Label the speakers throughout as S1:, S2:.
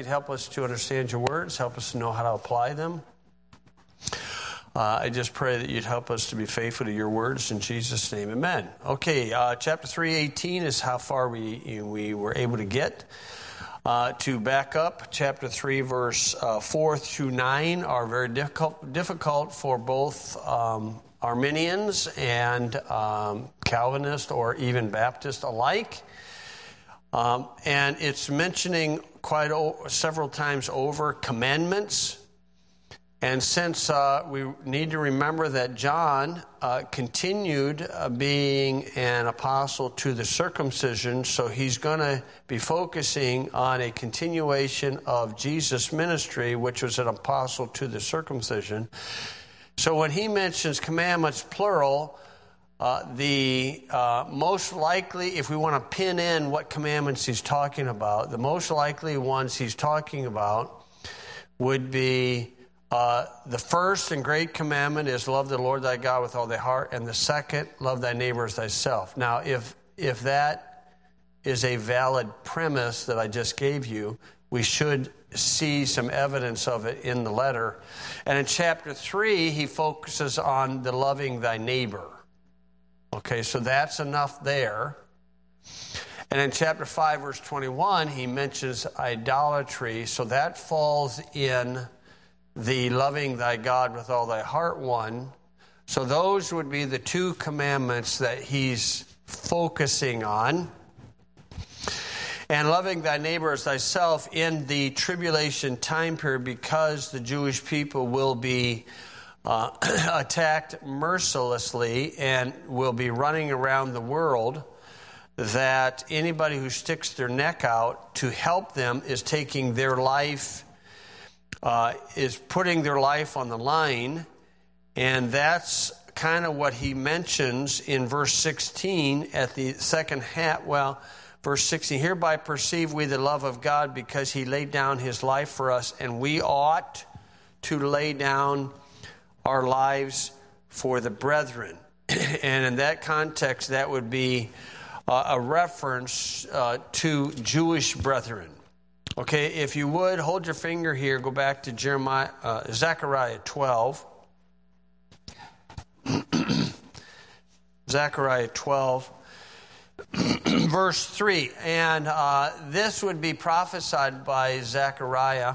S1: help us to understand your words, help us to know how to apply them. I just pray that you'd help us to be faithful to your words. In Jesus' name, amen. Okay, chapter 3:18 is how far we were able to get. To back up, chapter 3, verse 4 through 9 are very difficult for both Arminians and Calvinists or even Baptists alike. And it's mentioning several times over commandments. And since we need to remember that John continued being an apostle to the circumcision, so he's going to be focusing on a continuation of Jesus' ministry, which was an apostle to the circumcision. So when he mentions commandments, plural, the most likely, if we want to pin in what commandments he's talking about, the most likely ones he's talking about would be the first and great commandment is love the Lord thy God with all thy heart, and the second, love thy neighbor as thyself. Now, if that is a valid premise that I just gave you, we should see some evidence of it in the letter. And in chapter 3, he focuses on the loving thy neighbor. Okay, so that's enough there. And in chapter 5, verse 21, he mentions idolatry, so that falls in the loving thy God with all thy heart one. So those would be the two commandments that he's focusing on. And loving thy neighbor as thyself in the tribulation time period, because the Jewish people will be attacked mercilessly and will be running around the world, that anybody who sticks their neck out to help them is taking their life, is putting their life on the line. And that's kind of what he mentions in verse 16 at the second half. Well, verse 16, hereby perceive we the love of God, because he laid down his life for us, and we ought to lay down our lives for the brethren. And in that context, that would be a reference to Jewish brethren. Okay, if you would, hold your finger here, go back to Zechariah 12. Zechariah 12, verse 3. And this would be prophesied by Zechariah.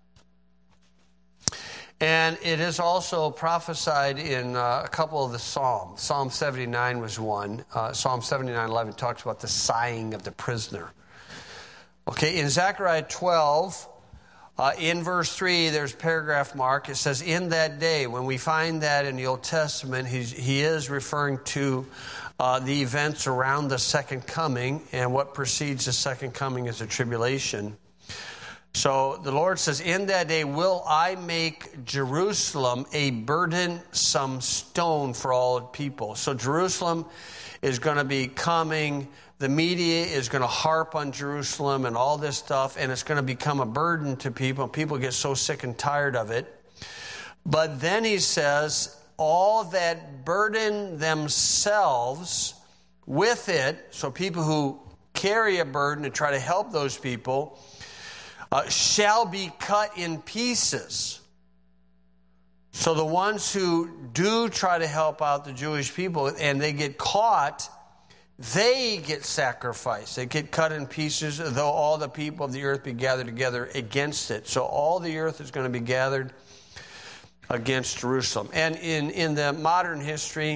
S1: And it is also prophesied in a couple of the Psalms. Psalm 79 was one. Psalm 79:11 talks about the sighing of the prisoner. Okay, in Zechariah 12, in verse 3, there's paragraph mark. It says, in that day. When we find that in the Old Testament, he is referring to the events around the second coming, and what precedes the second coming is the tribulation. So the Lord says, in that day will I make Jerusalem a burdensome stone for all people. So Jerusalem is going to be coming. The media is going to harp on Jerusalem and all this stuff, and it's going to become a burden to people. People get so sick and tired of it. But then he says, all that burden themselves with it, so people who carry a burden and try to help those people, shall be cut in pieces. So the ones who do try to help out the Jewish people and they get caught, they get sacrificed. They get cut in pieces, though all the people of the earth be gathered together against it. So all the earth is going to be gathered against Jerusalem. And in the modern history,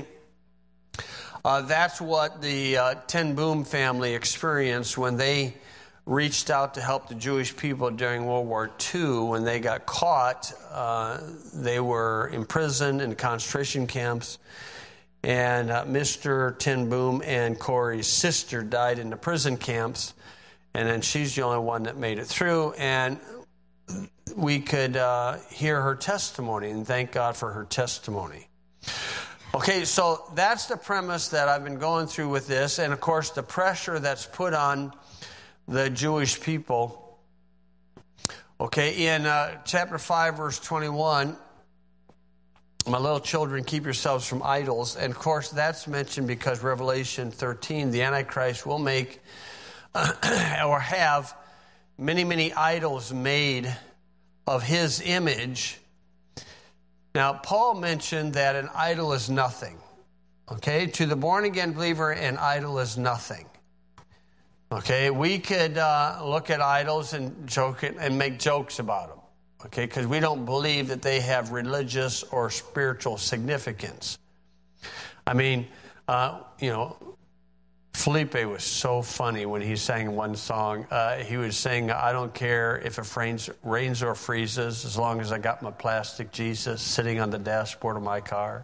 S1: that's what the Ten Boom family experienced when they reached out to help the Jewish people during World War II. When they got caught, they were imprisoned in concentration camps. And Mr. Ten Boom and Corey's sister died in the prison camps. And then she's the only one that made it through. And we could hear her testimony, and thank God for her testimony. Okay, so that's the premise that I've been going through with this. And, of course, the pressure that's put on the Jewish people. Okay, in chapter 5, verse 21, my little children, keep yourselves from idols. And, of course, that's mentioned because Revelation 13, the Antichrist will make or have many, many idols made of his image. Now, Paul mentioned that an idol is nothing. Okay, to the born-again believer, an idol is nothing. Okay, we could look at idols and joke it and make jokes about them. Okay, because we don't believe that they have religious or spiritual significance. I mean, Felipe was so funny when he sang one song. He was saying, I don't care if it rains or freezes, as long as I got my plastic Jesus sitting on the dashboard of my car.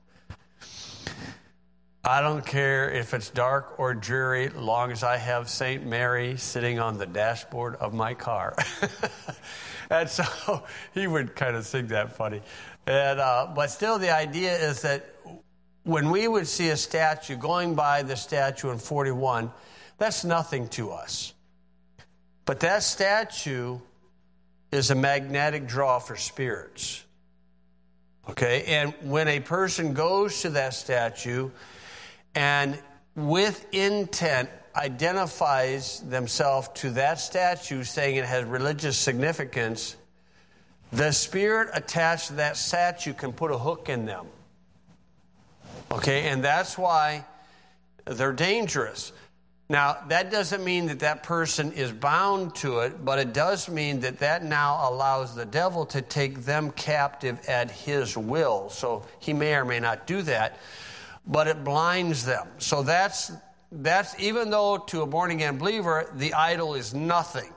S1: I don't care if it's dark or dreary, as long as I have St. Mary sitting on the dashboard of my car. And so he would kind of sing that funny. And, but still the idea is that when we would see a statue, going by the statue in 41, that's nothing to us. But that statue is a magnetic draw for spirits. Okay? And when a person goes to that statue and with intent identifies themselves to that statue, saying it has religious significance, the spirit attached to that statue can put a hook in them. Okay, and that's why they're dangerous. Now, that doesn't mean that that person is bound to it, but it does mean that that now allows the devil to take them captive at his will. So he may or may not do that, but it blinds them. So that's even though to a born-again believer, the idol is nothing.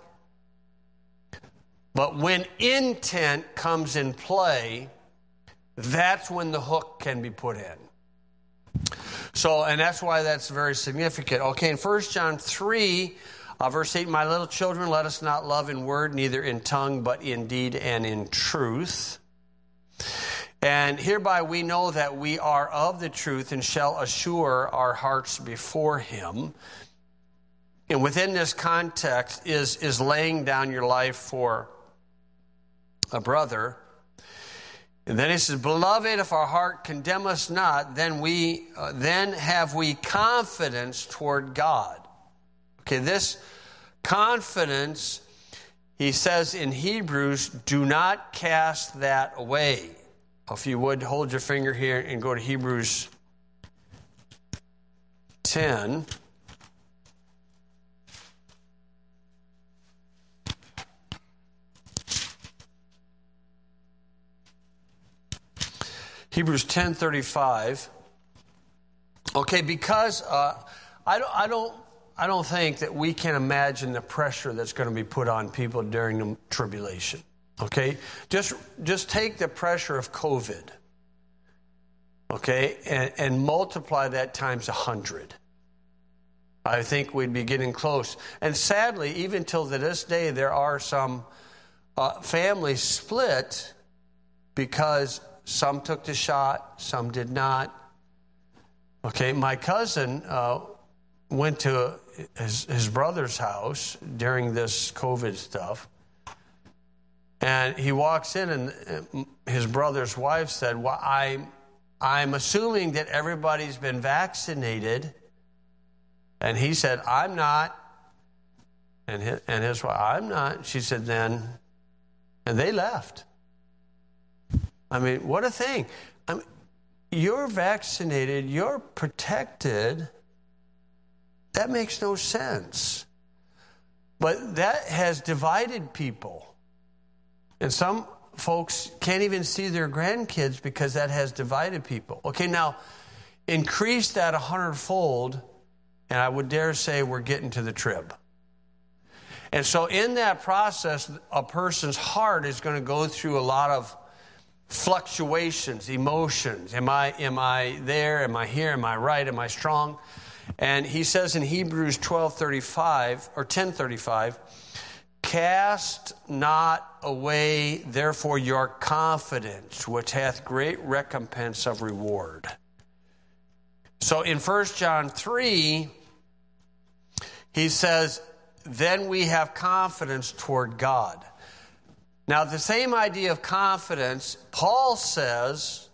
S1: But when intent comes in play, that's when the hook can be put in. So, and that's why that's very significant. Okay, in 1 John 3, verse 8, my little children, let us not love in word, neither in tongue, but in deed and in truth. And hereby we know that we are of the truth and shall assure our hearts before him. And within this context is laying down your life for a brother. And then he says, beloved, if our heart condemn us not, then have we confidence toward God. Okay, this confidence, he says in Hebrews, do not cast that away. If you would, hold your finger here and go to Hebrews 10. Hebrews 10:35. Okay, because I don't think that we can imagine the pressure that's going to be put on people during the tribulation. Okay, just take the pressure of COVID. Okay, and multiply that times 100. I think we'd be getting close. And sadly, even till to this day, there are some families split because some took the shot, some did not. Okay, my cousin went to his brother's house during this COVID stuff. And he walks in and his brother's wife said, well, I'm assuming that everybody's been vaccinated. And he said, I'm not. And his wife, I'm not. She said, then. And they left. I mean, what a thing. I mean, you're vaccinated, you're protected. That makes no sense. But that has divided people. And some folks can't even see their grandkids because that has divided people. Okay, now, increase that 100-fold, and I would dare say we're getting to the trib. And so in that process, a person's heart is going to go through a lot of fluctuations, emotions. Am I there? Am I here? Am I right? Am I strong? And he says in Hebrews 12:35 or 10:35, cast not away therefore your confidence, which hath great recompense of reward. So in 1 John 3, he says, then we have confidence toward God. Now, the same idea of confidence, Paul says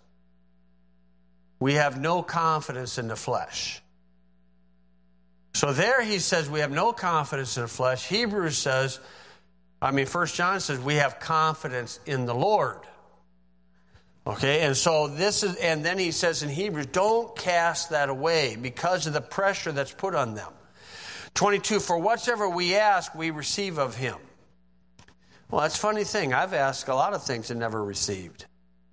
S1: we have no confidence in the flesh. So there he says we have no confidence in the flesh. Hebrews says 1 John says we have confidence in the Lord. Okay, and so and then he says in Hebrews, don't cast that away because of the pressure that's put on them. 22, for whatsoever we ask, we receive of him. Well, that's a funny thing. I've asked a lot of things and never received.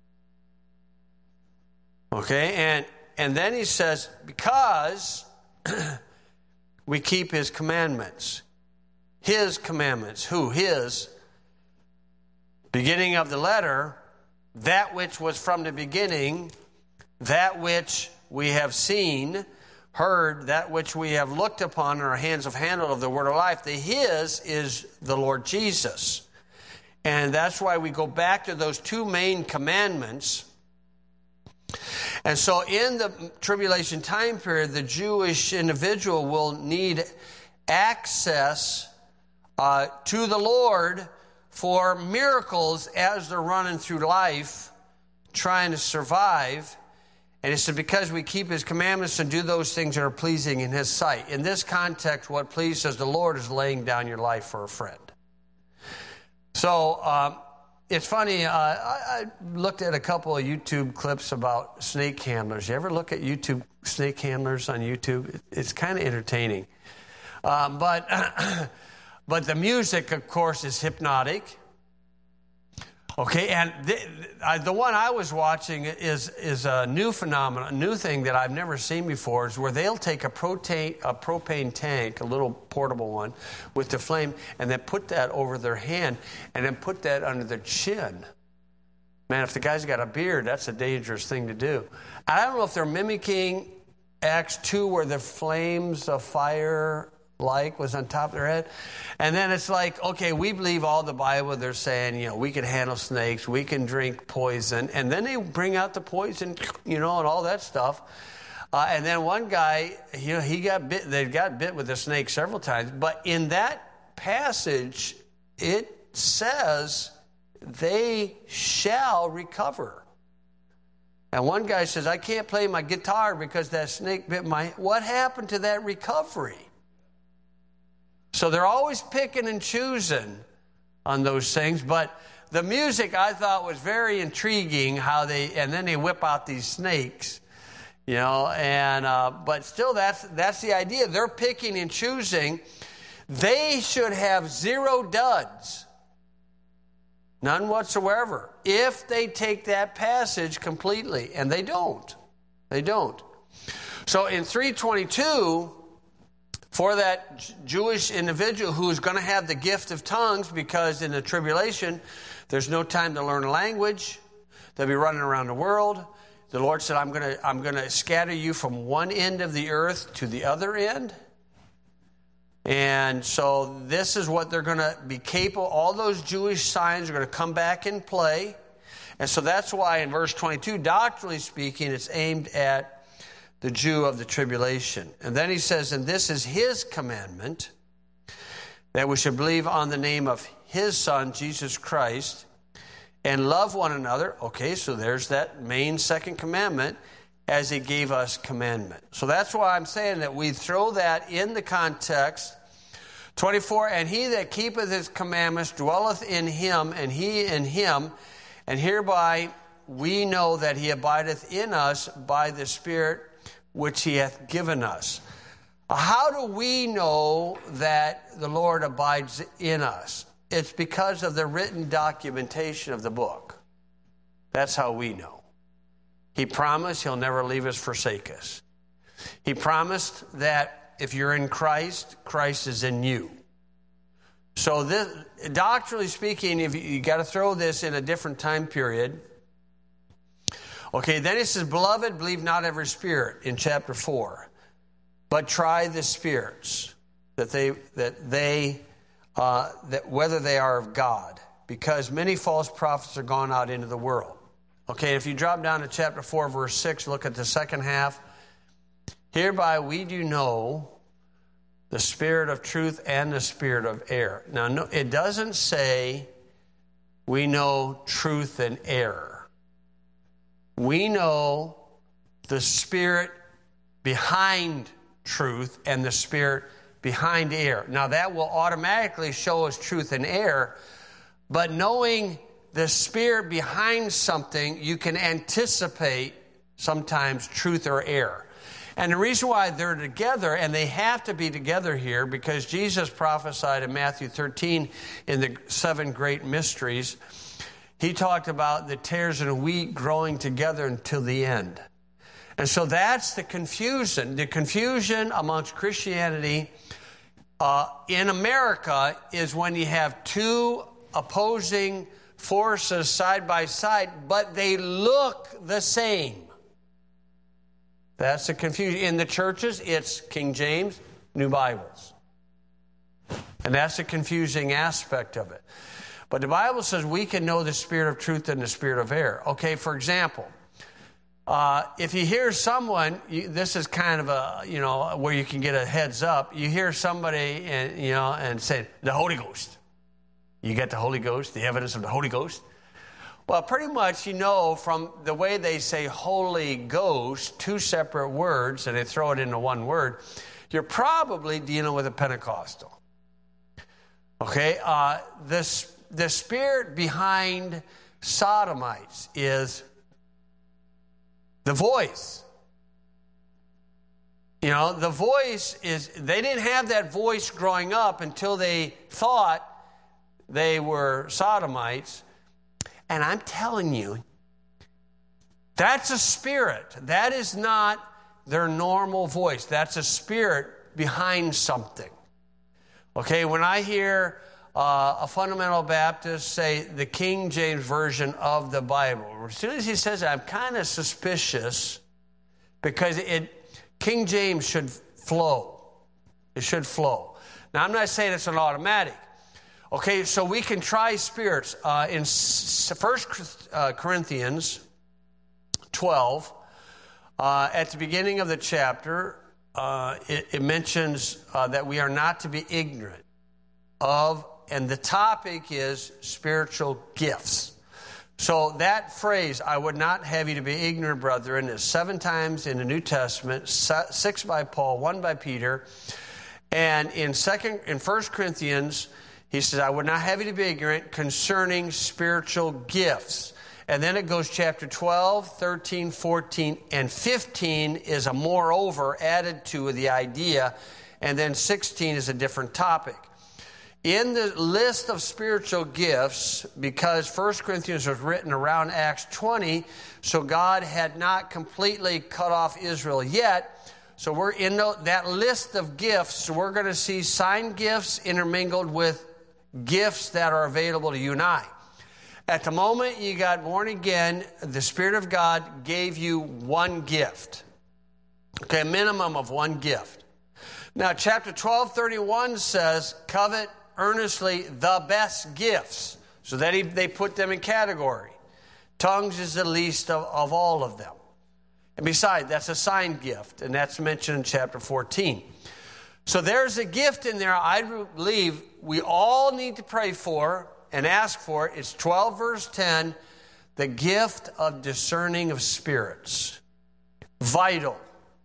S1: Okay, and then he says, because we keep his commandments. His commandments. Who? His. Beginning of the letter, that which was from the beginning, that which we have seen, heard, that which we have looked upon, and our hands have handled of the word of life. The his is the Lord Jesus. And that's why we go back to those two main commandments. And so in the tribulation time period, the Jewish individual will need access to the Lord for miracles as they're running through life, trying to survive. And it's because we keep his commandments and do those things that are pleasing in his sight. In this context, what pleases the Lord is laying down your life for a friend. So it's funny, I looked at a couple of YouTube clips about snake handlers. You ever look at YouTube snake handlers on YouTube? It's kind of entertaining. But the music, of course, is hypnotic. Okay, and the one I was watching is a new phenomenon, a new thing that I've never seen before, is where they'll take a propane tank, a little portable one, with the flame, and then put that over their hand, and then put that under their chin. Man, if the guy's got a beard, that's a dangerous thing to do. I don't know if they're mimicking Acts 2, where the flames of fire was on top of their head. And then it's like, okay, we believe all the Bible. They're saying, we can handle snakes, we can drink poison. And then they bring out the poison, and all that stuff. And then one guy, he got bit. They got bit with a snake several times. But in that passage, it says they shall recover. And one guy says, I can't play my guitar because that snake bit my... What happened to that recovery? So they're always picking and choosing on those things. But the music I thought was very intriguing, and then they whip out these snakes, but still that's the idea. They're picking and choosing. They should have zero duds. None whatsoever. If they take that passage completely. And they don't. They don't. So in 3:22... for that Jewish individual who is going to have the gift of tongues, because in the tribulation, there's no time to learn a language. They'll be running around the world. The Lord said, I'm going to scatter you from one end of the earth to the other end. And so this is what they're going to be capable. All those Jewish signs are going to come back in play. And so that's why in verse 22, doctrinally speaking, it's aimed at the Jew of the tribulation. And then he says, and this is his commandment, that we should believe on the name of his Son, Jesus Christ, and love one another. Okay, so there's that main second commandment, as he gave us commandment. So that's why I'm saying that we throw that in the context. 24, and he that keepeth his commandments dwelleth in him, and he in him, and hereby we know that he abideth in us by the Spirit which he hath given us. How do we know that the Lord abides in us? It's because of the written documentation of the book. That's how we know. He promised he'll never leave us, forsake us. He promised that if you're in Christ, Christ is in you. So this, doctrinally speaking, if you got to throw this in a different time period. Okay, then it says, beloved, believe not every spirit in chapter 4, but try the spirits that whether they are of God, because many false prophets are gone out into the world. Okay, if you drop down to chapter 4, verse 6, look at the second half. Hereby we do know the spirit of truth and the spirit of error. Now, no, it doesn't say we know truth and error. We know the spirit behind truth and the spirit behind error. Now that will automatically show us truth and error, but knowing the spirit behind something, you can anticipate sometimes truth or error. And the reason why they're together, and they have to be together here, because Jesus prophesied in Matthew 13 in the 7 great mysteries, he talked about the tares and wheat growing together until the end. And so that's the confusion. The confusion amongst Christianity in America is when you have two opposing forces side by side, but they look the same. That's the confusion. In the churches, it's King James, New Bibles. And that's the confusing aspect of it. But the Bible says we can know the spirit of truth and the spirit of error. Okay, for example, if you hear someone, this is kind of a, where you can get a heads up. You hear somebody and say, the Holy Ghost. You get the Holy Ghost, the evidence of the Holy Ghost. Well, pretty much from the way they say Holy Ghost, two separate words, and they throw it into one word, you're probably dealing with a Pentecostal. Okay? The spirit behind sodomites is the voice. The voice is, they didn't have that voice growing up until they thought they were sodomites. And I'm telling you, that's a spirit. That is not their normal voice. That's a spirit behind something. Okay, when I hear a fundamental Baptist say the King James Version of the Bible, as soon as he says it, I'm kind of suspicious, because King James should flow. It should flow. Now, I'm not saying it's an automatic. Okay, so we can try spirits. In 1 Corinthians 12, at the beginning of the chapter, it mentions that we are not to be ignorant of, and the topic is spiritual gifts. So that phrase, I would not have you to be ignorant, brethren, is 7 times in the New Testament, 6 by Paul, 1 by Peter. And in 1 Corinthians, he says, I would not have you to be ignorant concerning spiritual gifts. And then it goes chapter 12, 13, 14, and 15 is a moreover added to the idea. And then 16 is a different topic. In the list of spiritual gifts, because 1 Corinthians was written around Acts 20, so God had not completely cut off Israel yet. So we're in that list of gifts. We're going to see sign gifts intermingled with gifts that are available to you and I. At the moment you got born again, the Spirit of God gave you one gift. Okay, a minimum of one gift. Now, chapter 12:31 says, covet earnestly the best gifts. So that they put them in category. Tongues is the least of all of them. And besides, that's a sign gift, and that's mentioned in chapter 14. So there's a gift in there I believe we all need to pray for and ask for. It's 12 verse 10, the gift of discerning of spirits. Vital.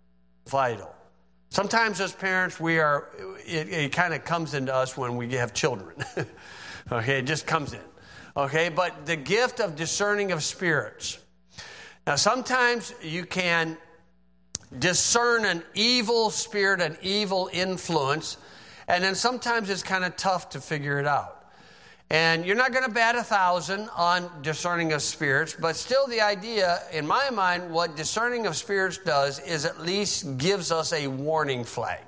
S1: Sometimes as parents, it kind of comes into us when we have children. Okay, it just comes in. Okay, but the gift of discerning of spirits. Now, sometimes you can discern an evil spirit, an evil influence, and then sometimes it's kind of tough to figure it out. And you're not going to bat 1,000 on discerning of spirits, but still the idea, in my mind, what discerning of spirits does is at least gives us a warning flag.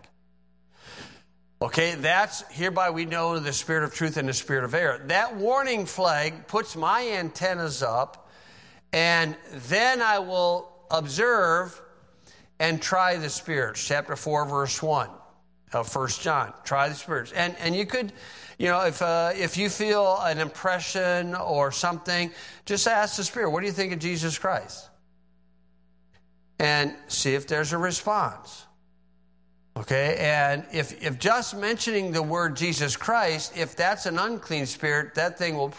S1: Okay, that's hereby we know the spirit of truth and the spirit of error. That warning flag puts my antennas up, and then I will observe and try the spirits. Chapter 4, verse 1 of 1 John. Try the spirits. And you could, if you feel an impression or something, just ask the Spirit, what do you think of Jesus Christ? And see if there's a response. Okay, and if just mentioning the word Jesus Christ, if that's an unclean spirit, that thing will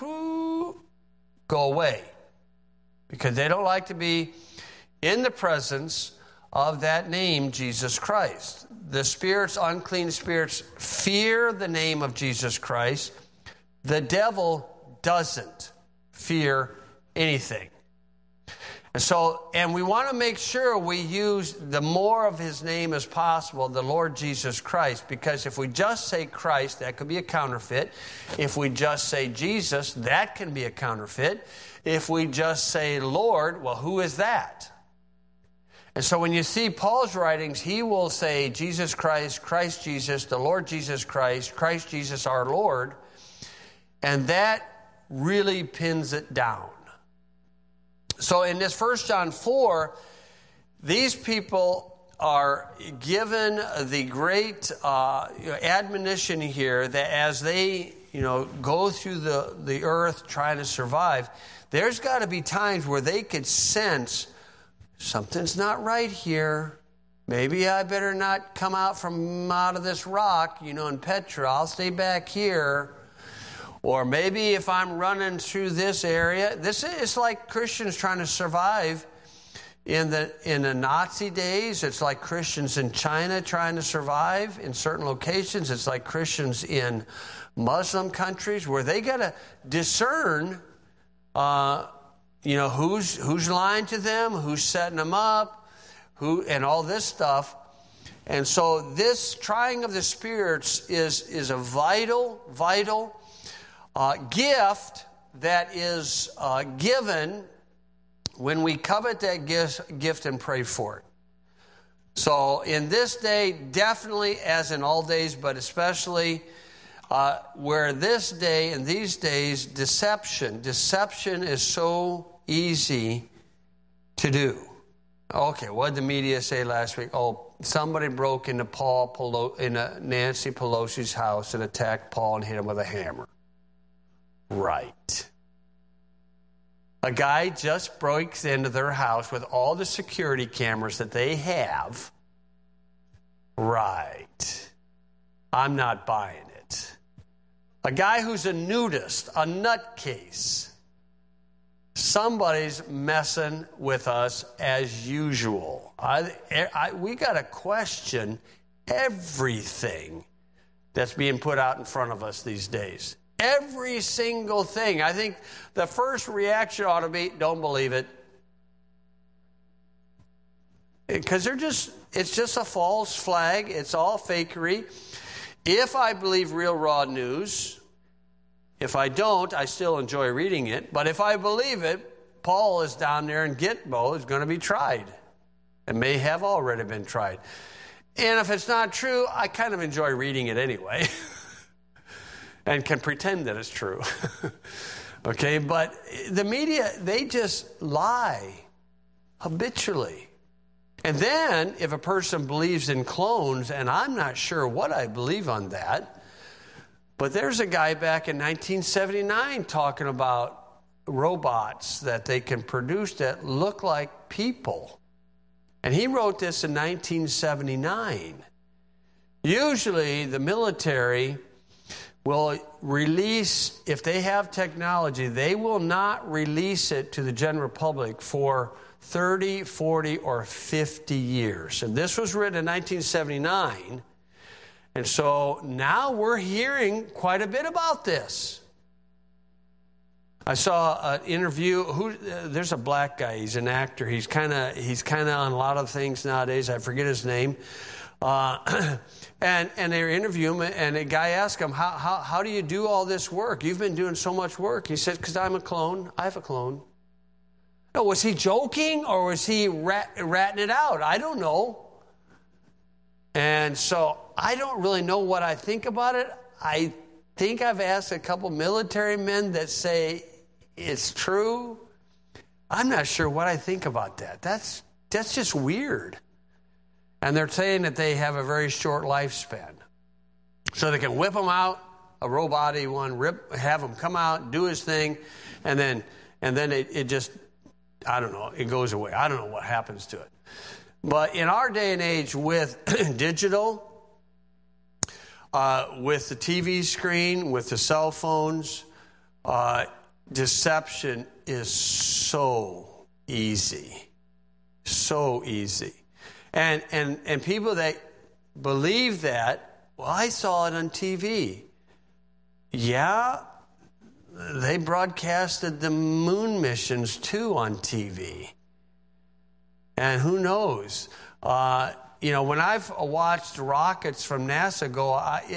S1: go away. Because they don't like to be in the presence of that name, Jesus Christ. The spirits, unclean spirits, fear the name of Jesus Christ. The devil doesn't fear anything. And we want to make sure we use the more of his name as possible, the Lord Jesus Christ, because if we just say Christ, that could be a counterfeit. If we just say Jesus, that can be a counterfeit. If we just say Lord, well, who is that? And so when you see Paul's writings, he will say Jesus Christ, Christ Jesus, the Lord Jesus Christ, Christ Jesus our Lord, and that really pins it down. So in this 1 John 4, these people are given the great admonition here that as they go through the earth trying to survive, there's got to be times where they could sense something's not right here. Maybe I better not come out of this rock, in Petra. I'll stay back here. Or maybe if I'm running through this area, this is like Christians trying to survive in the Nazi days. It's like Christians in China trying to survive in certain locations. It's like Christians in Muslim countries where they got to discern, who's lying to them, who's setting them up, and all this stuff. And so this trying of the spirits is a vital gift that is given when we covet that gift and pray for it. So in this day, definitely as in all days, but especially where this day and these days, deception is so easy to do. Okay, what did the media say last week? Oh, somebody broke into Nancy Pelosi's house and attacked Paul and hit him with a hammer. Right. A guy just breaks into their house with all the security cameras that they have. Right. I'm not buying it. A guy who's a nudist, a nutcase. Somebody's messing with us as usual. We got to question everything that's being put out in front of us these days. Every single thing. I think the first reaction ought to be, don't believe it. Because it's just a false flag. It's all fakery. If I believe real raw news, if I don't, I still enjoy reading it. But if I believe it, Paul is down there and Gitmo is going to be tried. It may have already been tried. And if it's not true, I kind of enjoy reading it anyway. And can pretend that it's true. Okay, but the media, they just lie habitually. And then if a person believes in clones, and I'm not sure what I believe on that, but there's a guy back in 1979 talking about robots that they can produce that look like people. And he wrote this in 1979. Usually the military will release, if they have technology, they will not release it to the general public for 30, 40, or 50 years. And this was written in 1979. And so now we're hearing quite a bit about this. I saw an interview. There's a black guy. He's an actor. He's kind of on a lot of things nowadays. I forget his name. And they interview him, and a guy asked him, how do you do all this work? You've been doing so much work. He said, because I'm a clone. I have a clone. No, was he joking or was he ratting it out? I don't know. And so I don't really know what I think about it. I think I've asked a couple military men that say it's true. I'm not sure what I think about that. That's just weird. And they're saying that they have a very short lifespan. So they can whip them out, a robot-y one, have him come out, do his thing, and then it just, I don't know, it goes away. I don't know what happens to it. But in our day and age with digital, with the TV screen, with the cell phones, deception is so easy. So easy. And people that believe that, well, I saw it on TV. Yeah, they broadcasted the moon missions too on TV. And who knows? When I've watched rockets from NASA go,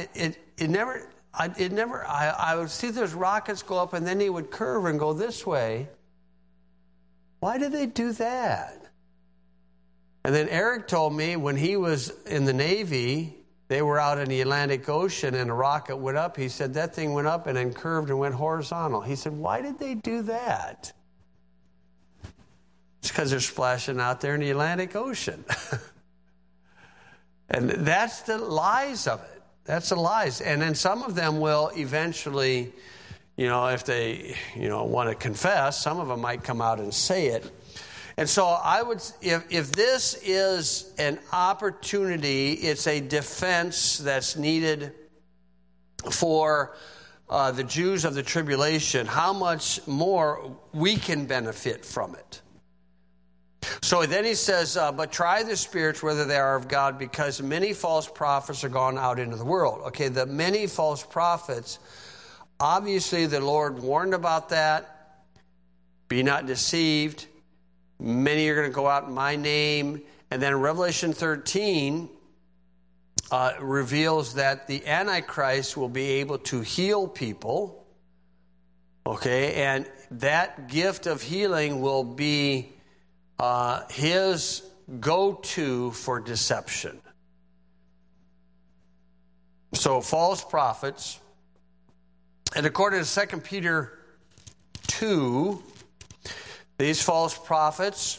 S1: I would see those rockets go up and then they would curve and go this way. Why did they do that? And then Eric told me when he was in the Navy, they were out in the Atlantic Ocean and a rocket went up. He said that thing went up and then curved and went horizontal. He said, why did they do that? It's because they're splashing out there in the Atlantic Ocean. And that's the lies of it. That's the lies. And then some of them will eventually, if they, want to confess, some of them might come out and say it. And so I would, if this is an opportunity, it's a defense that's needed for the Jews of the tribulation, how much more we can benefit from it. So then he says, but try the spirits whether they are of God, because many false prophets are gone out into the world. Okay, the many false prophets, obviously the Lord warned about that. Be not deceived. Many are going to go out in my name. And then Revelation 13 reveals that the Antichrist will be able to heal people. Okay, and that gift of healing will be his go-to for deception. So false prophets, and according to 2 Peter 2, these false prophets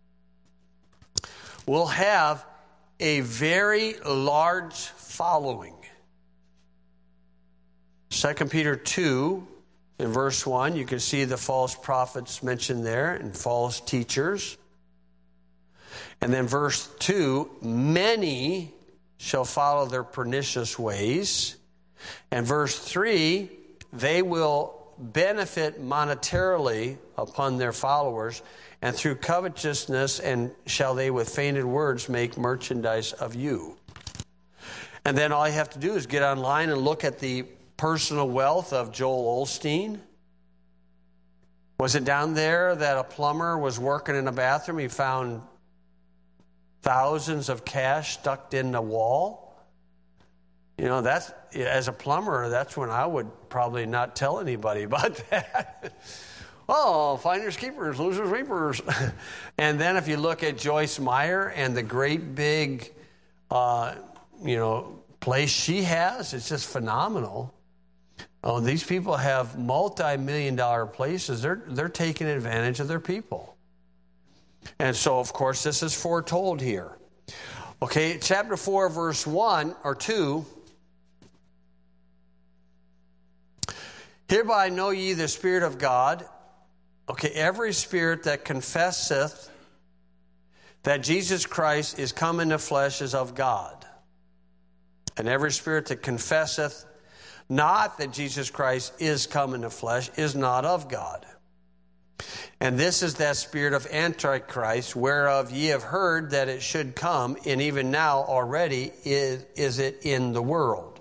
S1: will have a very large following. 2 Peter 2, in verse 1, you can see the false prophets mentioned there and false teachers. And then verse 2, many shall follow their pernicious ways. And verse 3, they will benefit monetarily upon their followers, and through covetousness, and shall they with feigned words make merchandise of you. And then all you have to do is get online and look at the personal wealth of Joel Osteen. Was it down there that a plumber was working in a bathroom? He found thousands of cash stuck in the wall. That's, as a plumber, that's when I would probably not tell anybody about that. Oh, finders keepers, losers weepers. And then if you look at Joyce Meyer and the great big, place she has, it's just phenomenal. Oh, these people have multi-million-dollar places. They're taking advantage of their people. And so, of course, this is foretold here. Okay, chapter 4, verse 1 or 2. Hereby know ye the Spirit of God. Okay, every spirit that confesseth that Jesus Christ is come in the flesh is of God. And every spirit that confesseth not that Jesus Christ is come in the flesh is not of God. And this is that spirit of Antichrist, whereof ye have heard that it should come, and even now already is it in the world.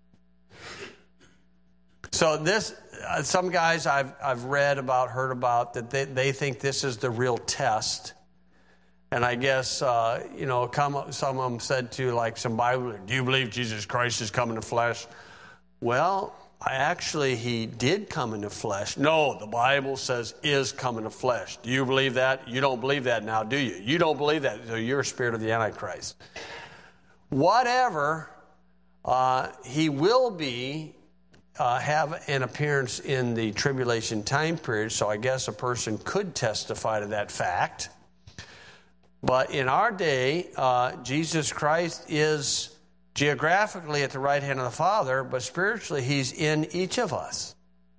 S1: So this, some guys I've read about, heard about, that they think this is the real test. And I guess, some of them said to like some Bible, do you believe Jesus Christ is come in the flesh? Well, he did come in the flesh. No, the Bible says is come in the flesh. Do you believe that? You don't believe that now, do you? You don't believe that, so you're a spirit of the Antichrist. Whatever, he will be, have an appearance in the tribulation time period, so I guess a person could testify to that fact. But in our day, Jesus Christ is geographically at the right hand of the Father, but spiritually he's in each of us.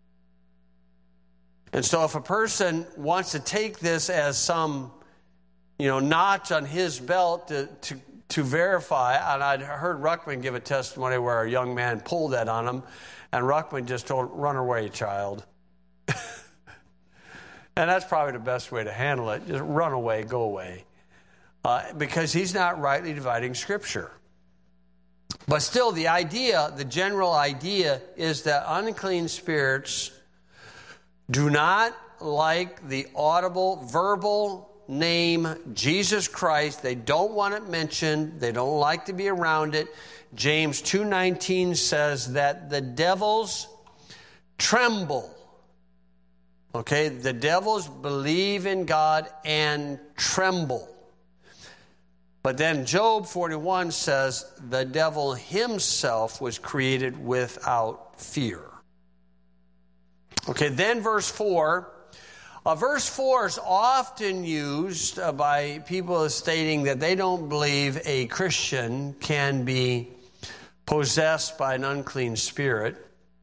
S1: And so if a person wants to take this as some, notch on his belt to verify, and I'd heard Ruckman give a testimony where a young man pulled that on him, and Ruckman just told, run away, child. And that's probably the best way to handle it. Just run away, go away. because he's not rightly dividing Scripture. But still, the general idea is that unclean spirits do not like the audible, verbal name Jesus Christ. They don't want it mentioned. They don't like to be around it. James 2:19 says that the devils tremble. Okay, the devils believe in God and tremble. But then Job 41 says the devil himself was created without fear. Okay, then verse 4. Verse 4 is often used by people stating that they don't believe a Christian can be possessed by an unclean spirit.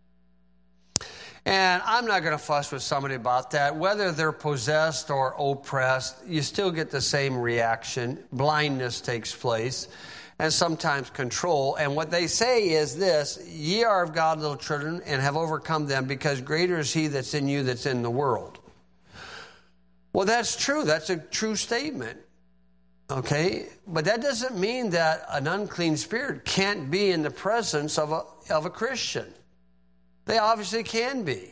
S1: And I'm not going to fuss with somebody about that. Whether they're possessed or oppressed, you still get the same reaction. Blindness takes place, and sometimes control. And what they say is this: ye are of God, little children, and have overcome them, because greater is he that's in you that's in the world. Well, that's true. That's a true statement. Okay? But that doesn't mean that an unclean spirit can't be in the presence of a Christian. They obviously can be.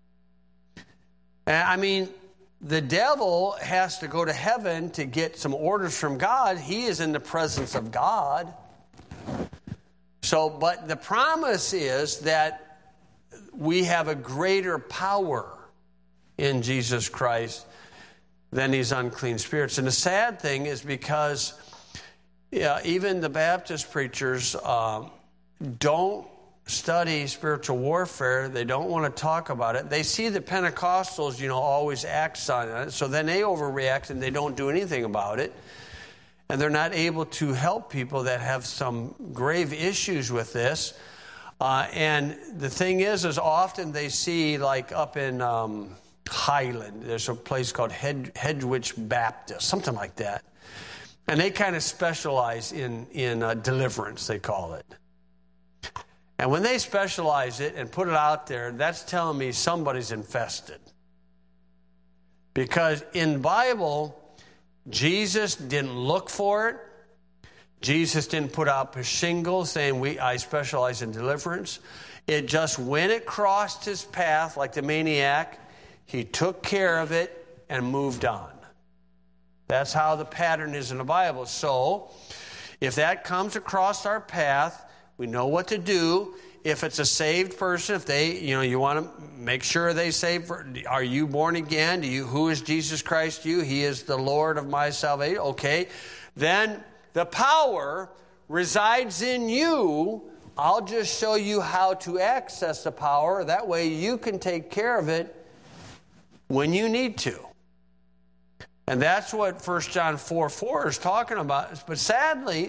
S1: I mean, the devil has to go to heaven to get some orders from God. He is in the presence of God. So, but the promise is that we have a greater power in Jesus Christ than these unclean spirits. And the sad thing is because even the Baptist preachers don't study spiritual warfare. They don't want to talk about it. They see the Pentecostals, always act on it. So then they overreact and they don't do anything about it. And they're not able to help people that have some grave issues with this. And the thing is often they see, like up in Highland, there's a place called Hedwich Baptist, something like that. And they kind of specialize in deliverance, they call it. And when they specialize it and put it out there, that's telling me somebody's infested. Because in the Bible, Jesus didn't look for it. Jesus didn't put up a shingle saying, I specialize in deliverance. It just, when it crossed his path like the maniac, he took care of it and moved on. That's how the pattern is in the Bible. So, if that comes across our path, we know what to do. If it's a saved person, if they, you want to make sure they saved. Are you born again? Who is Jesus Christ to you? He is the Lord of my salvation. Okay. Then the power resides in you. I'll just show you how to access the power. That way you can take care of it when you need to. And that's what 1 John 4:4 is talking about. But sadly,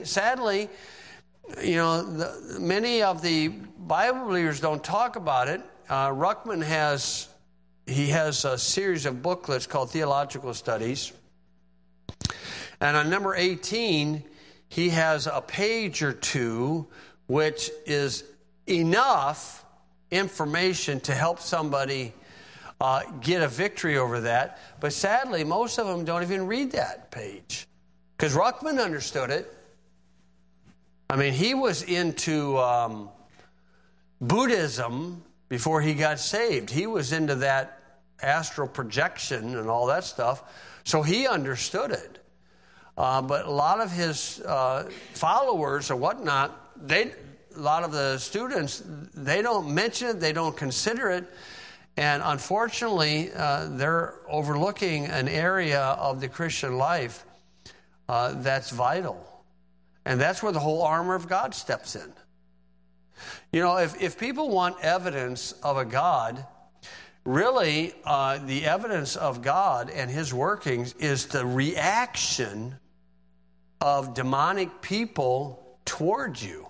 S1: many of the Bible believers don't talk about it. Ruckman has a series of booklets called Theological Studies. And on number 18, he has a page or two which is enough information to help somebody get a victory over that. But sadly, most of them don't even read that page. Because Ruckman understood it. I mean, he was into Buddhism before he got saved. He was into that astral projection and all that stuff. So he understood it. But a lot of his followers or whatnot, a lot of the students, they don't mention it, they don't consider it. And unfortunately, they're overlooking an area of the Christian life that's vital. And that's where the whole armor of God steps in. If people want evidence of a God, really the evidence of God and his workings is the reaction of demonic people towards you.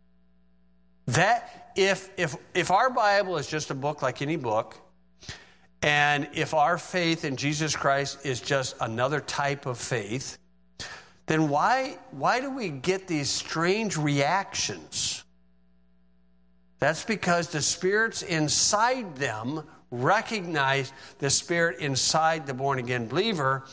S1: That if our Bible is just a book like any book, and if our faith in Jesus Christ is just another type of faith, then why do we get these strange reactions? That's because the spirits inside them recognize the spirit inside the born-again believer,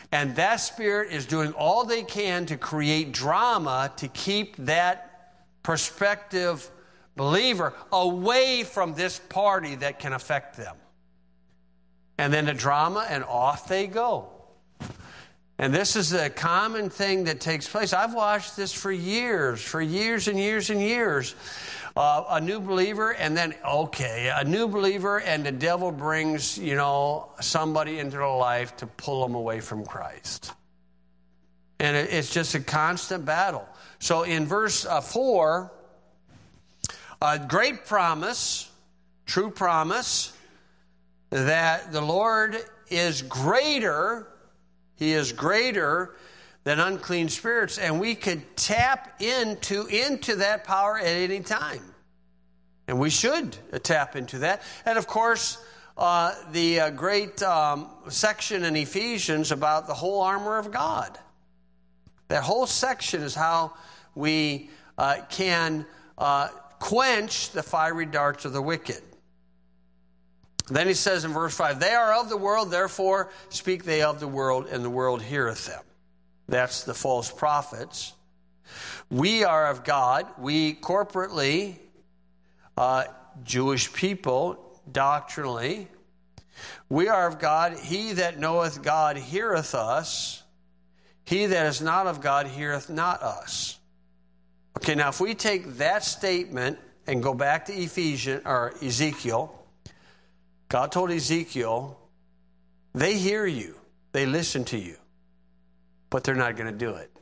S1: And that spirit is doing all they can to create drama to keep that prospective believer away from this party that can affect them. And then the drama, and off they go. And this is a common thing that takes place. I've watched this for years and years and years. A new believer, and then, a new believer, and the devil brings, somebody into their life to pull them away from Christ. And it's just a constant battle. So in verse 4, a great promise, true promise, that the Lord is greater. He is greater than unclean spirits, and we could tap into that power at any time. And we should tap into that. And of course, the great section in Ephesians about the whole armor of God. That whole section is how we can quench the fiery darts of the wicked. Then he says in verse 5, they are of the world, therefore speak they of the world, and the world heareth them. That's the false prophets. We are of God. We corporately, Jewish people, doctrinally, we are of God. He that knoweth God heareth us. He that is not of God heareth not us. Okay, now if we take that statement and go back to Ezekiel, God told Ezekiel, they hear you, they listen to you, but they're not going to do it.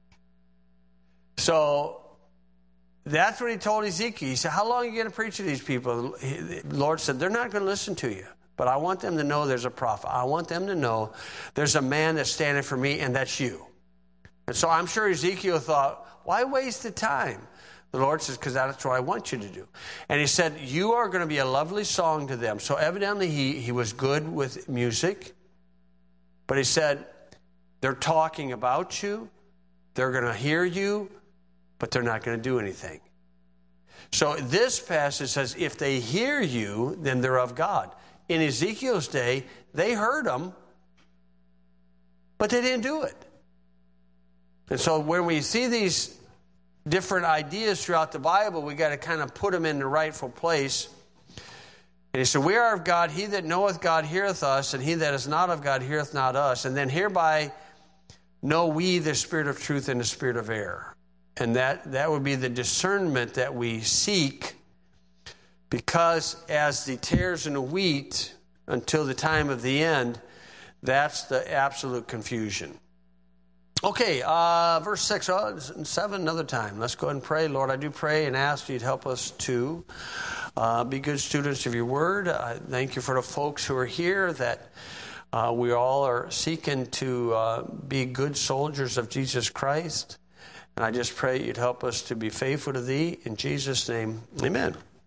S1: So that's what he told Ezekiel. He said, how long are you going to preach to these people? The Lord said, they're not going to listen to you, but I want them to know there's a prophet. I want them to know there's a man that's standing for me, and that's you. And so I'm sure Ezekiel thought, why waste the time? The Lord says, because that's what I want you to do. And he said, you are going to be a lovely song to them. So evidently he was good with music. But he said, they're talking about you. They're going to hear you, but they're not going to do anything. So this passage says, if they hear you, then they're of God. In Ezekiel's day, they heard him, but they didn't do it. And so when we see these different ideas throughout the Bible, we got to kind of put them in the rightful place. And he said, we are of God. He that knoweth God heareth us, and he that is not of God heareth not us. And then hereby know we the spirit of truth and the spirit of error. And that would be the discernment that we seek, because as the tares in the wheat until the time of the end, that's the absolute confusion. Okay, verse 6, 7, another time. Let's go ahead and pray. Lord, I do pray and ask you to help us to be good students of your word. I thank you for the folks who are here, that we all are seeking to be good soldiers of Jesus Christ. And I just pray you'd help us to be faithful to thee. In Jesus' name, amen.